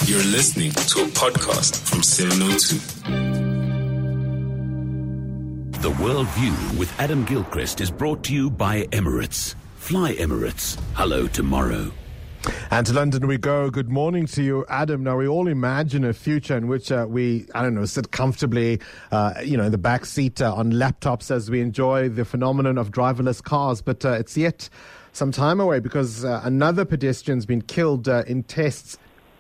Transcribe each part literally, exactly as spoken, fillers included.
You're listening to a podcast from seven oh two. The World View with Adam Gilchrist is brought to you by Emirates. Fly Emirates. Hello tomorrow. And to London we go. Good morning to you, Adam. Now, we all imagine a future in which uh, we, I don't know, sit comfortably, uh, you know, in the back seat uh, on laptops as we enjoy the phenomenon of driverless cars. But uh, it's yet some time away because uh, another pedestrian's been killed uh, in tests.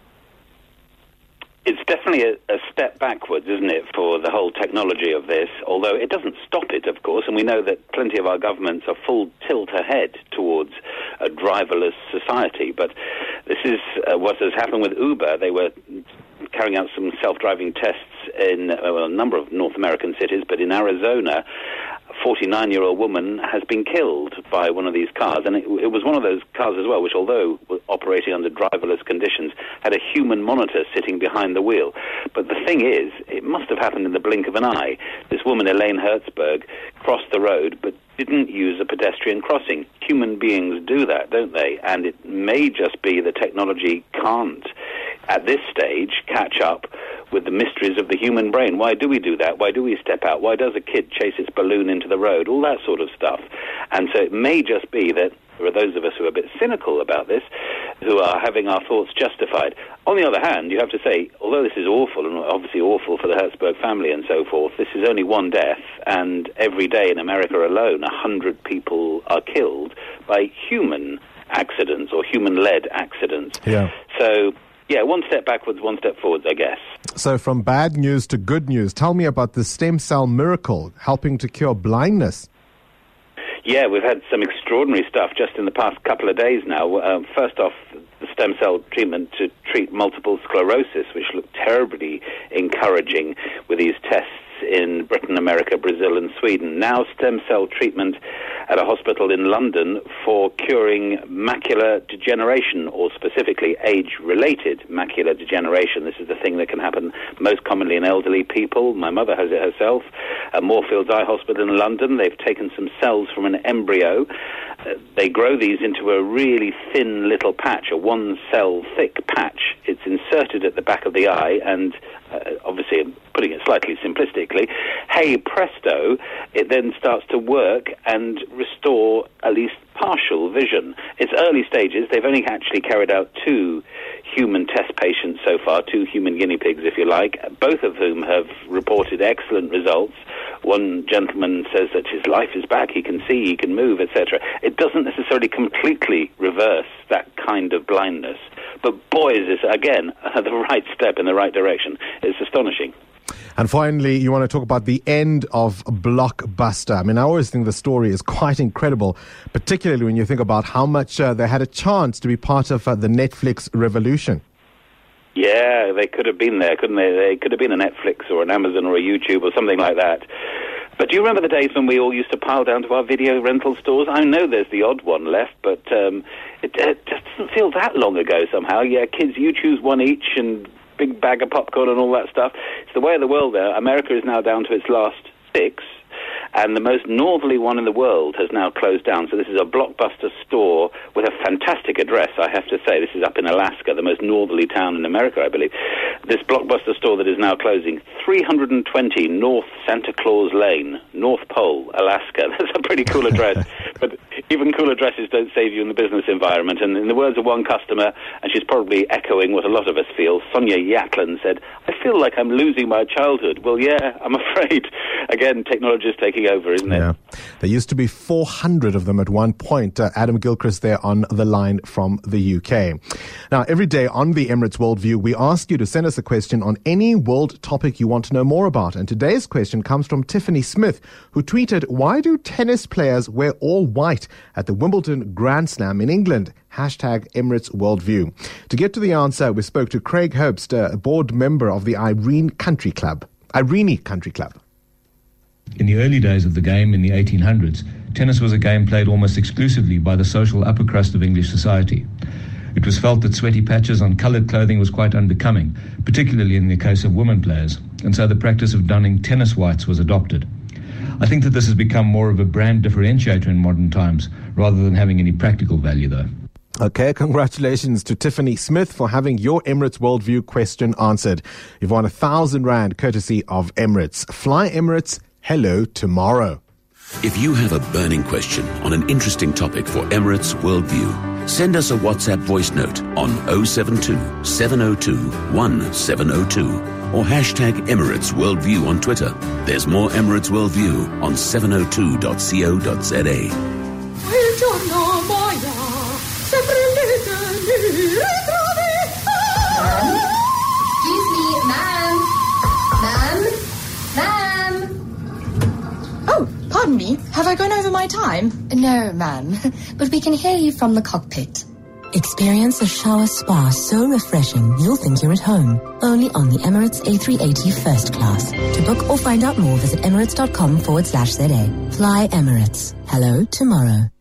It's definitely a, a step backwards, isn't it, for the whole technology of this, although it doesn't stop it, of course, and we know that plenty of our governments are full tilt ahead towards a driverless society. But this is uh, what has happened with Uber. They were carrying out some self-driving tests in uh, well, a number of North American cities, but in Arizona, a forty-nine-year-old woman has been killed by one of these cars. And it, it was one of those cars as well, which, although was operating under driverless conditions, had a human monitor sitting behind the wheel. But the thing is, it must have happened in the blink of an eye. This woman, Elaine Hertzberg, crossed the road, but didn't use a pedestrian crossing. Human beings do that, don't they? And it may just be the technology can't, at this stage, catch up with the mysteries of the human brain. Why do we do that? Why do we step out? Why does a kid chase its balloon into the road? All that sort of stuff. And so it may just be that there are those of us who are a bit cynical about this, who are having our thoughts justified. On the other hand, you have to say, although this is awful, and obviously awful for the Hertzberg family and so forth, this is only one death, and every day in America alone, one hundred people are killed by human accidents or human-led accidents. Yeah. So, yeah, one step backwards, one step forwards, I guess. So from bad news to good news, tell me about the stem cell miracle helping to cure blindness. Yeah, we've had some extraordinary stuff just in the past couple of days now. Uh, first off, the stem cell treatment to treat multiple sclerosis, which looked terribly encouraging with these tests in Britain, America, Brazil and Sweden. Now stem cell treatment at a hospital in London for curing macular degeneration, or specifically age-related macular degeneration. This is the thing that can happen most commonly in elderly people. My mother has it herself. At Moorfields Eye Hospital in London, they've taken some cells from an embryo. Uh, they grow these into a really thin little patch, a one-cell thick patch. It's inserted at the back of the eye, and uh, obviously, I'm putting it slightly simplistically, hey presto, it then starts to work and restore at least partial vision. It's early stages. They've only actually carried out two human test patients so far, two human guinea pigs, if you like, both of whom have reported excellent results. One gentleman says that his life is back, he can see, he can move, et cetera. It doesn't necessarily completely reverse that kind of blindness. But boy, is this, again, the right step in the right direction. It's astonishing. And finally, you want to talk about the end of Blockbuster. I mean, I always think the story is quite incredible, particularly when you think about how much uh, they had a chance to be part of uh, the Netflix revolution. Yeah, they could have been there, couldn't they? They could have been a Netflix or an Amazon or a YouTube or something like that. But do you remember the days when we all used to pile down to our video rental stores? I know there's the odd one left, but um, it, it just doesn't feel that long ago somehow. Yeah, kids, you choose one each and big bag of popcorn and all that stuff. It's the way of the world there. America is now down to its last six, and the most northerly one in the world has now closed down. So this is a Blockbuster store with a fantastic address, I have to say. This is up in Alaska, the most northerly town in America, I believe. This Blockbuster store that is now closing, three hundred twenty North Santa Claus Lane, North Pole, Alaska. That's a pretty cool address. But even cool addresses don't save you in the business environment. And in the words of one customer, and she's probably echoing what a lot of us feel, Sonia Yatlin said, I feel like I'm losing my childhood. Well, yeah, I'm afraid. Again, technology is taking over, isn't it? Yeah. There used to be four hundred of them at one point. Uh, Adam Gilchrist there on the line from the U K. Now, every day on the Emirates Worldview, we ask you to send us a question on any world topic you want to know more about. And today's question comes from Tiffany Smith, who tweeted, why do tennis players wear all white at the Wimbledon Grand Slam in England? Hashtag Emirates Worldview. To get to the answer, we spoke to Craig Herbst, a board member of the Irene Country Club. Irene Country Club. In the early days of the game, in the eighteen hundreds, tennis was a game played almost exclusively by the social upper crust of English society. It was felt that sweaty patches on coloured clothing was quite unbecoming, particularly in the case of women players, and so the practice of donning tennis whites was adopted. I think that this has become more of a brand differentiator in modern times, rather than having any practical value, though. Okay, congratulations to Tiffany Smith for having your Emirates Worldview question answered. You've won a thousand rand courtesy of Emirates. Fly Emirates, hello tomorrow. If you have a burning question on an interesting topic for Emirates Worldview, send us a WhatsApp voice note on oh seven two, seven oh two, one seven oh two or hashtag Emirates Worldview on Twitter. There's more Emirates Worldview on seven oh two dot co dot za. Excuse me, ma'am. Ma'am? Ma'am? Oh, pardon me. Have I gone over my time? No, ma'am. But we can hear you from the cockpit. Experience a shower spa so refreshing you'll think you're at home. Only on the Emirates A three eighty First Class. To book or find out more, visit emirates.com forward slash ZA. Fly Emirates. Hello tomorrow.